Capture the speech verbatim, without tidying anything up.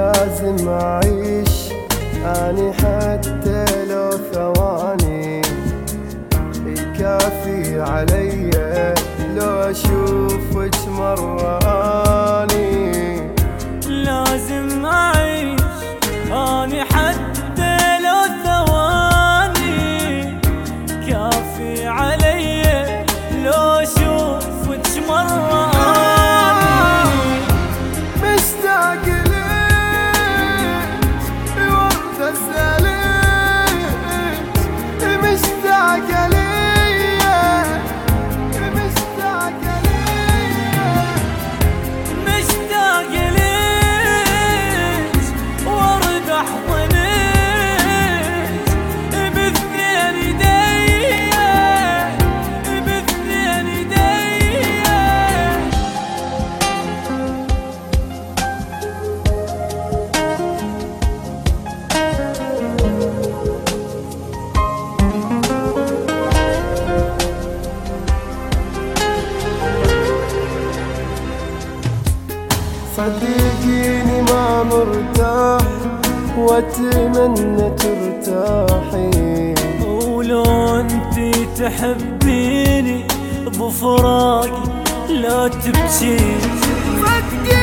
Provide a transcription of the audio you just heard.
لازم أعيش أني حتى لو ثواني، يكافي علي لو أشوفك مرة أني. لازم أعيش أني حتى لو ثواني، كافي علي لو أشوفك مرة أني. مشتاق ليك وارد أسألك، مشتاق ليك مشتاق ليك مشتاق ليك وارد أحضنك باثنين ايديا باثنين ايديا. صدقيني ما مرتاح واتمنى ترتاحي، ولو انتي تحبيني بفراقي لا تبكي.